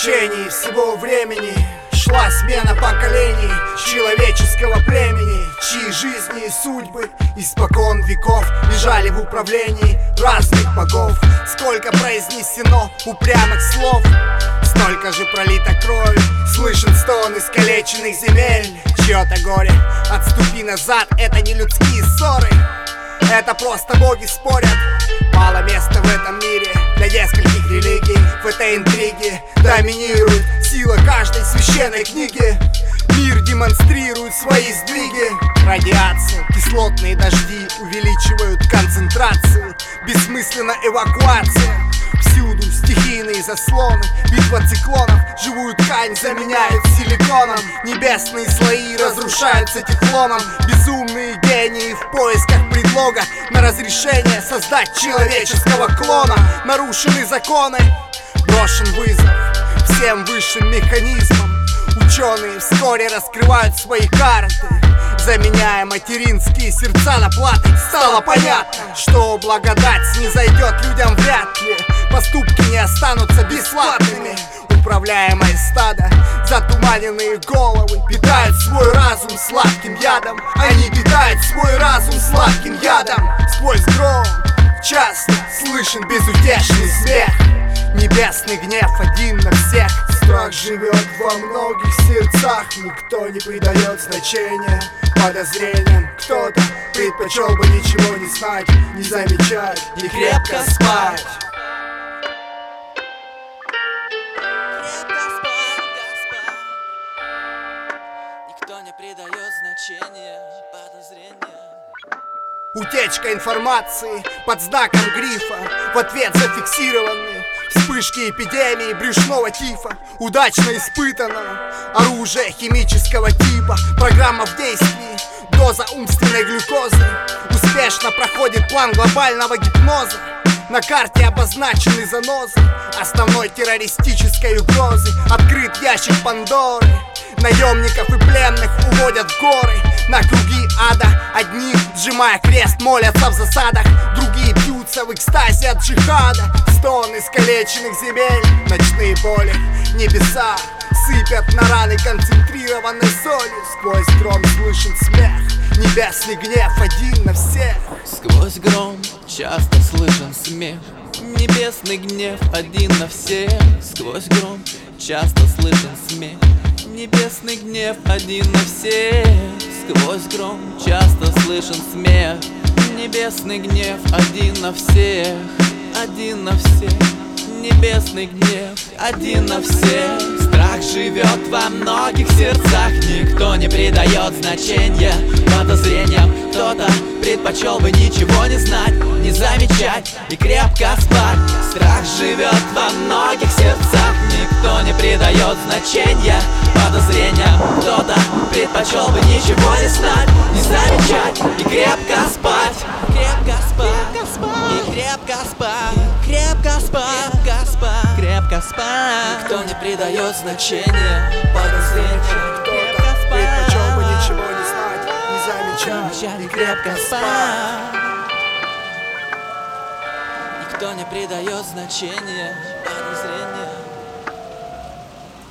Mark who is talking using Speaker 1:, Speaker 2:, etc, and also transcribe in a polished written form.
Speaker 1: течение всего времени шла смена поколений человеческого племени, чьи жизни и судьбы испокон веков лежали в управлении разных богов. Сколько произнесено упрямых слов, столько же пролито крови, слышен стон искалеченных земель. Чье-то горе, отступи назад, это не людские ссоры, это просто боги спорят. Мало места в этом мире для нескольких религий. В этой интриге доминирует сила каждой священной книги. Мир демонстрирует свои сдвиги. Радиация, кислотные дожди увеличивают концентрацию. Бессмысленна эвакуация. Всюду стихийные заслоны, битва циклонов. Живую ткань заменяют силиконом. Небесные слои разрушаются тефлоном. Безумные гении в поисках предлога на разрешение создать человеческого клона. Нарушены законы, брошен вызов всем высшим механизмам. Ученые вскоре раскрывают свои карты, заменяя материнские сердца на платы. Стало понятно, что благодать снизойдет людям вряд ли. Поступки не останутся бесплатными. Управляемое стадо, затуманенные головы питают свой разум сладким ядом. Они питают свой разум сладким ядом. Сквозь гром часто слышен безутешный смех. Небесный гнев один на всех. Страх живет во многих сердцах. Никто не придает значения подозрениям. Кто-то предпочел бы ничего не знать, не замечать и крепко спать.
Speaker 2: Никто не придает значения подозрениям.
Speaker 1: Утечка информации под знаком грифа, в ответ зафиксированные вспышки эпидемии брюшного тифа. Удачно испытано оружие химического типа. Программа в действии, доза умственной глюкозы. Успешно проходит план глобального гипноза. На карте обозначены занозы основной террористической угрозы. Открыт ящик Пандоры. Наемников и пленных уводят в горы на круги ада. Одни, сжимая крест, молятся в засадах. Другие бьются в экстазе от джихада. Стон искалеченных земель, ночные боли, небеса сыпят на раны концентрированной солью. Сквозь гром слышен смех, небесный гнев один на всех.
Speaker 2: Сквозь гром часто слышен смех, небесный гнев один на всех. Сквозь гром часто слышен смех, небесный гнев один на всех. Сквозь гром часто слышен смех, небесный гнев один на всех. Один на всех, небесный гнев один на всех. Страх живет во многих сердцах. Никто не придает значения подозрениям. Кто-то предпочел бы ничего не знать, не замечать и крепко спать. Страх живет во многих сердцах. Никто не придает значения подозрениям. Кто-то предпочел бы ничего не знать, не замечать и крепко спать. Крепко спать, и крепко спать, крепко спать, крепко спать, крепко спать. Никто не придает значения подозрениям.
Speaker 1: Кто-то предпочел бы ничего не знать, не замечать и крепко спать.
Speaker 2: Никто не придает значения